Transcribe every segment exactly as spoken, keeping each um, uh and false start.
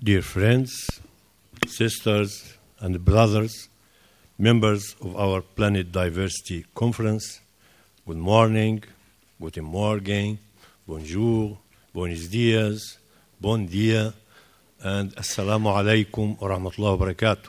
Dear friends, sisters, and brothers, members of our Planet Diversity Conference, good morning, guten Morgen, bonjour, buenos dias, bon dia, and assalamu alaikum wa rahmatullahi wa barakatuh.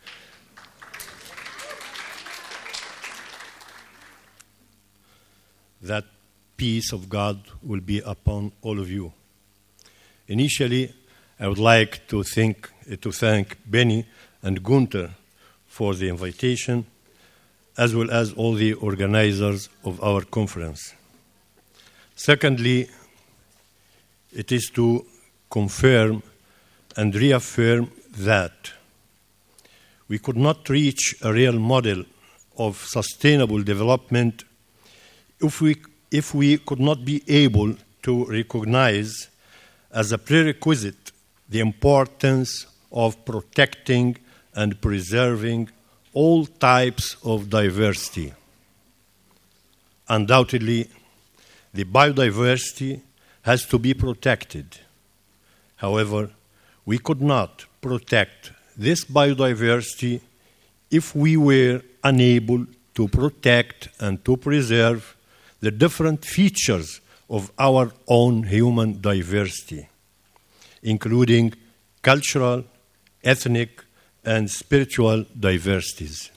That peace of God will be upon all of you. Initially, I would like to thank, to thank Benny and Gunther for the invitation, as well as all the organizers of our conference. Secondly, it is to confirm and reaffirm that we could not reach a real model of sustainable development if we, if we could not be able to recognize as a prerequisite the importance of protecting and preserving all types of diversity. Undoubtedly, the biodiversity has to be protected. However, we could not protect this biodiversity if we were unable to protect and to preserve the different features of our own human diversity, including cultural, ethnic, and spiritual diversities.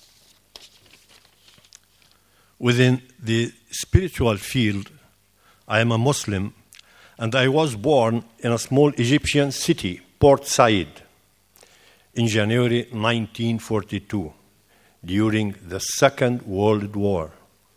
Within the spiritual field, I am a Muslim, and I was born in a small Egyptian city, Port Said, in January nineteen forty-two, during the Second World War.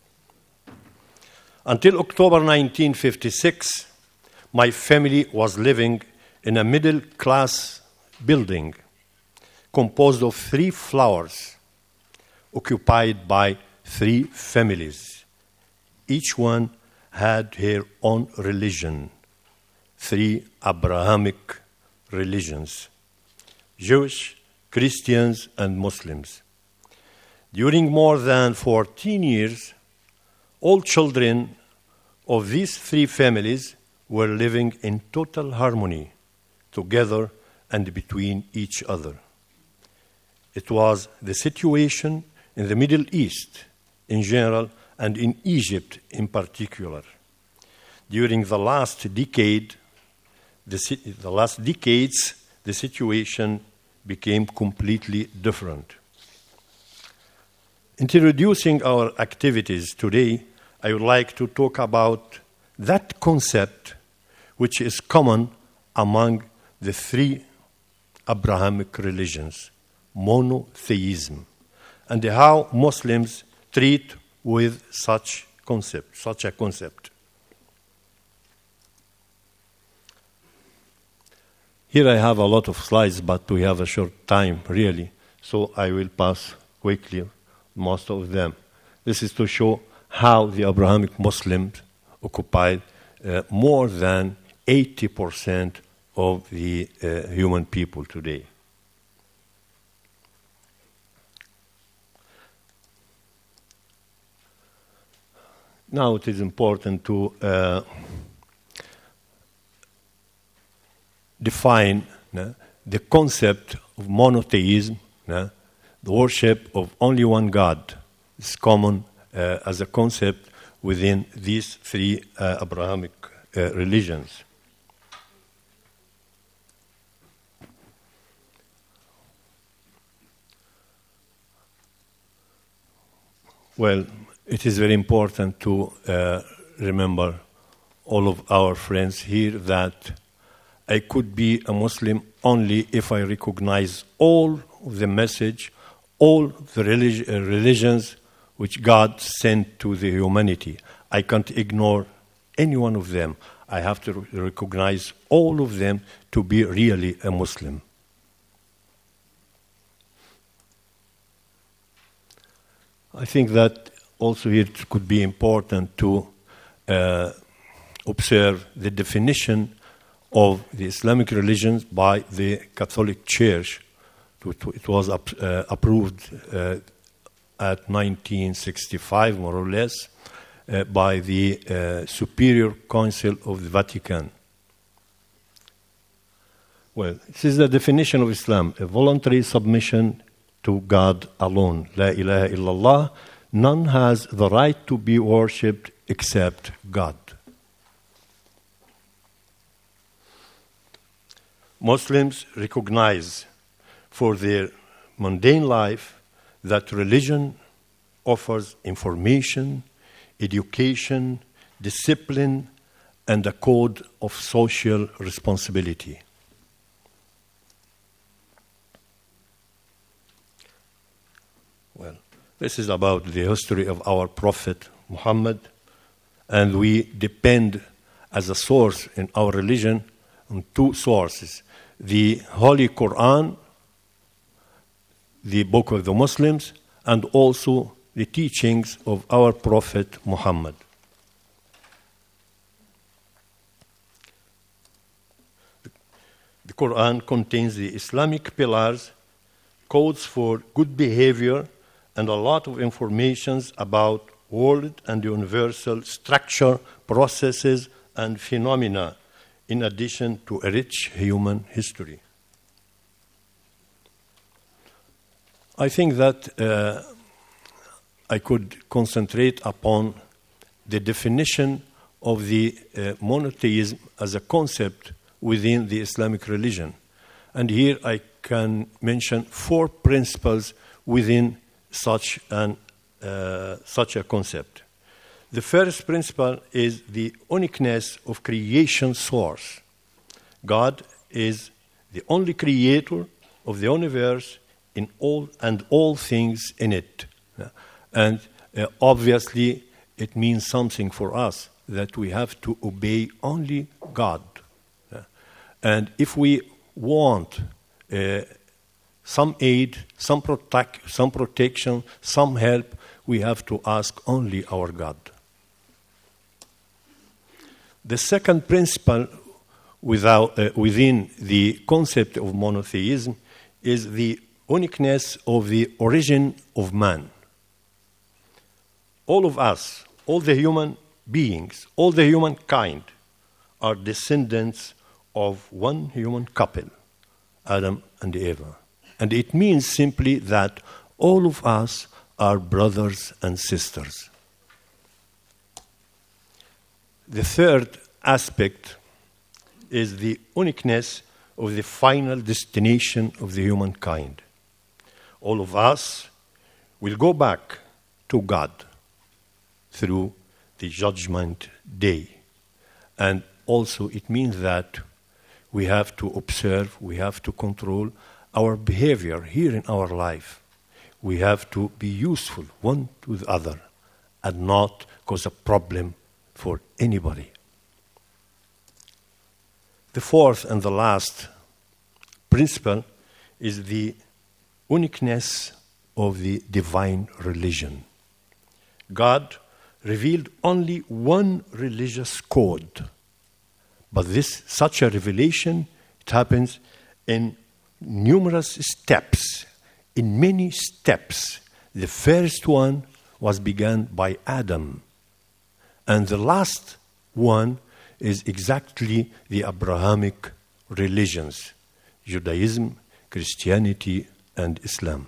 Until October nineteen fifty-six, my family was living in a middle-class building composed of three floors, occupied by three families. Each one had her own religion, three Abrahamic religions: Jewish, Christians, and Muslims. During more than fourteen years, all children of these three families were living in total harmony, together and between each other. It was the situation in the Middle East in general and in Egypt in particular. During the last decade, the, the last decades, the situation became completely different. Introducing our activities today, I would like to talk about that concept which is common among the three Abrahamic religions, monotheism, and how Muslims treat with such concept, such a concept. Here I have a lot of slides, but we have a short time, really, so I will pass quickly most of them. This is to show how the Abrahamic Muslims occupied uh, more than eighty percent of the uh, human people today. Now it is important to uh, define uh, the concept of monotheism, uh, the worship of only one God. Is common uh, as a concept within these three uh, Abrahamic uh, religions. Well, it is very important to uh, remember, all of our friends here, that I could be a Muslim only if I recognize all of the message, all the relig- uh, religions which God sent to the humanity. I can't ignore any one of them. I have to re- recognize all of them to be really a Muslim. I think that also here it could be important to uh, observe the definition of the Islamic religions by the Catholic Church. It was up, uh, approved uh, at nineteen sixty-five, more or less, uh, by the uh, Superior Council of the Vatican. Well, this is the definition of Islam, a voluntary submission to God alone. La ilaha illallah. None has the right to be worshipped except God. Muslims recognize for their mundane life that religion offers information, education, discipline, and a code of social responsibility. Well, this is about the history of our Prophet Muhammad, and we depend as a source in our religion on two sources: the Holy Quran, the book of the Muslims, and also the teachings of our Prophet Muhammad. The Quran contains the Islamic pillars, codes for good behavior, and a lot of information about world and universal structure, processes, and phenomena, in addition to a rich human history. I think that uh, I could concentrate upon the definition of the uh, monotheism as a concept within the Islamic religion. And here I can mention four principles within such, an, uh, such a concept. The first principle is the uniqueness of creation source. God is the only creator of the universe in all and all things in it. And uh, obviously it means something for us that we have to obey only God. And if we want uh, some aid, some, protect, some protection, some help, we have to ask only our God. The second principle without, uh, within the concept of monotheism is the uniqueness of the origin of man. All of us, all the human beings, all the humankind are descendants of one human couple, Adam and Eva. And it means simply that all of us are brothers and sisters. The third aspect is the uniqueness of the final destination of the humankind. All of us will go back to God through the judgment day. And also it means that we have to observe, we have to control our behavior here in our life. We have to be useful one to the other and not cause a problem for anybody. The fourth and the last principle is the uniqueness of the divine religion. God revealed only one religious code, but this such a revelation, it happens in numerous steps, in many steps. The first one was begun by Adam, and the last one is exactly the Abrahamic religions, Judaism, Christianity, and Islam.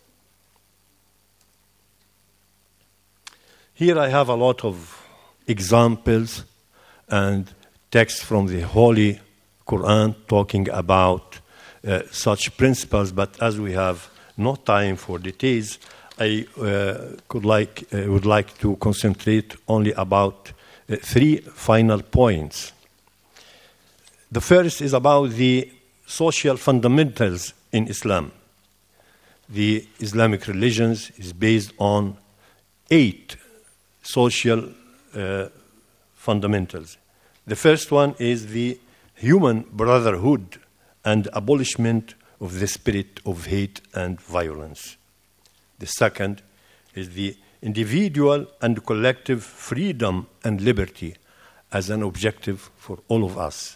Here I have a lot of examples and texts from the Holy Quran talking about uh, such principles, but as we have no time for details, I uh, could like, uh, would like to concentrate only about uh, three final points. The first is about the social fundamentals in Islam. The Islamic religion is based on eight social uh, fundamentals. The first one is the human brotherhood and abolishment of the spirit of hate and violence. The second is the individual and collective freedom and liberty as an objective for all of us.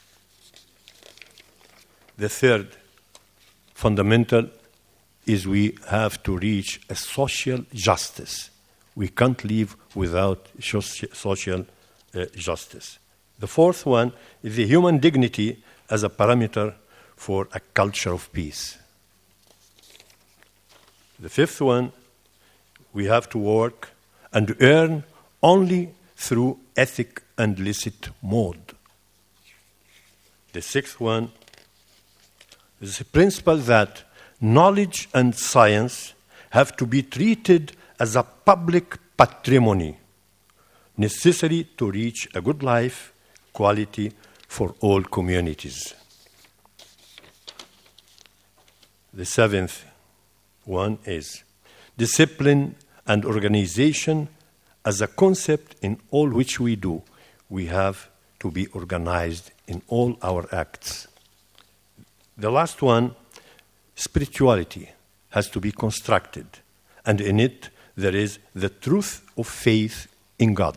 The third fundamental is we have to reach a social justice. We can't live without social uh, justice. The fourth one is the human dignity as a parameter for a culture of peace. The fifth one, we have to work and earn only through ethic and licit mode. The sixth one is the principle that knowledge and science have to be treated as a public patrimony necessary to reach a good life quality for all communities. The seventh one is discipline and organization as a concept in all which we do. We have to be organized in all our acts. The last one, spirituality, has to be constructed, and in it there is the truth of faith in God.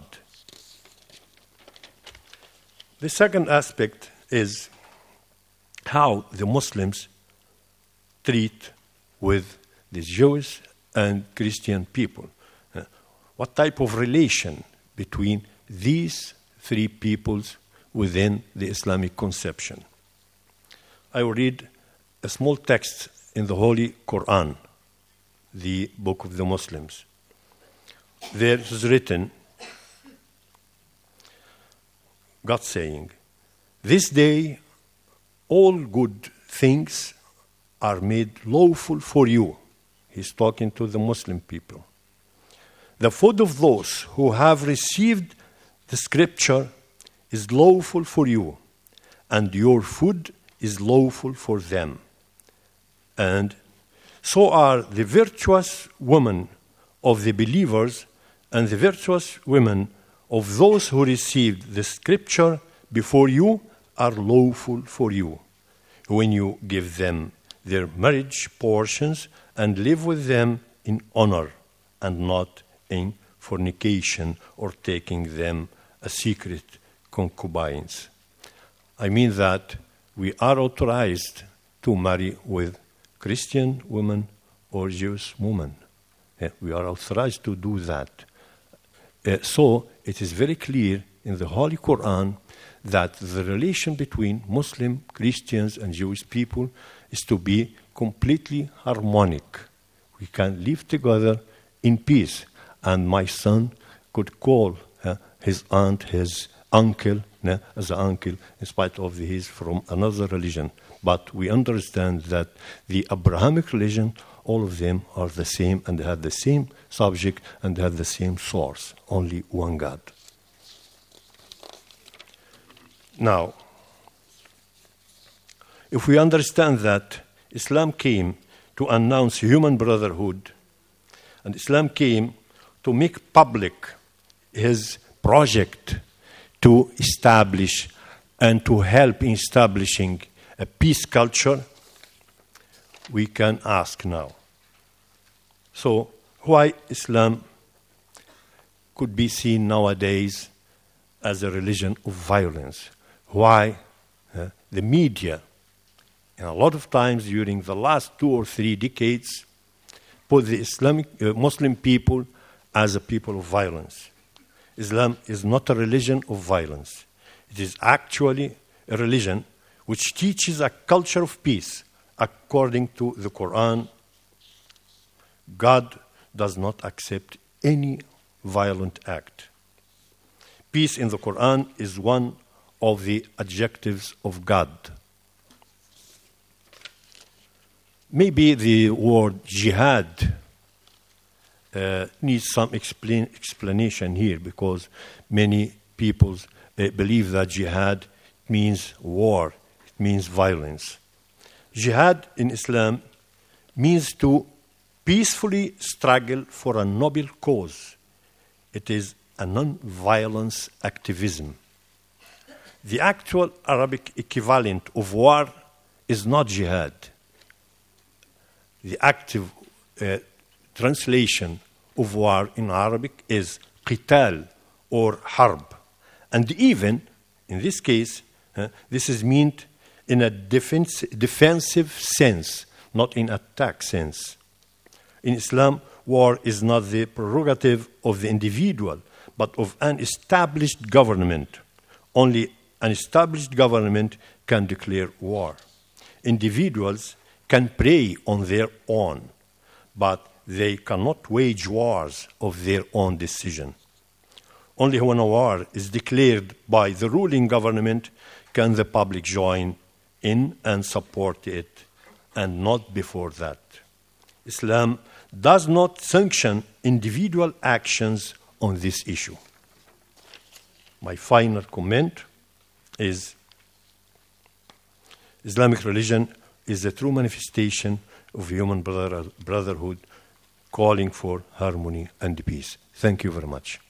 The second aspect is how the Muslims treat with the Jewish and Christian people. Uh, what type of relation between these three peoples within the Islamic conception? I will read a small text in the Holy Quran, the book of the Muslims. There is written, God saying, "This day all good things are made lawful for you." He's talking to the Muslim people. "The food of those who have received the scripture is lawful for you, and your food is lawful for them. And so are the virtuous women of the believers and the virtuous women of those who received the scripture before you are lawful for you, when you give them their marriage portions and live with them in honor and not in fornication or taking them as secret concubines." I mean that we are authorized to marry with Christian women or Jewish women. Yeah, we are authorized to do that. Uh, so it is very clear in the Holy Quran that the relation between Muslim, Christians, and Jewish people is to be completely harmonic. We can live together in peace. And my son could call uh, his aunt, his uncle, uh, as an uncle, in spite of he is from another religion. But we understand that the Abrahamic religion, all of them are the same and they have the same subject and they have the same source, only one God. Now, if we understand that Islam came to announce human brotherhood, and Islam came to make public his project to establish and to help in establishing a peace culture, we can ask now. So, why Islam could be seen nowadays as a religion of violence? Why uh, the media, and a lot of times during the last two or three decades, put the Islamic uh, Muslim people as a people of violence? Islam is not a religion of violence. It is actually a religion which teaches a culture of peace. According to the Quran, God does not accept any violent act. Peace in the Quran is one of the adjectives of God. Maybe the word jihad uh, needs some explain, explanation here, because many people uh, believe that jihad means war, it means violence. Jihad in Islam means to peacefully struggle for a noble cause. It is a non-violence activism. The actual Arabic equivalent of war is not jihad. The active uh, translation of war in Arabic is qital or harb. And even, in this case, uh, this is meant in a defense, defensive sense, not in attack sense. In Islam, war is not the prerogative of the individual, but of an established government. Only an established government can declare war. individuals can pray on their own, but they cannot wage wars of their own decision. Only when a war is declared by the ruling government can the public join in and support it, and not before that. Islam does not sanction individual actions on this issue. My final comment is Islamic religion is the true manifestation of human brother, brotherhood, calling for harmony and peace. Thank you very much.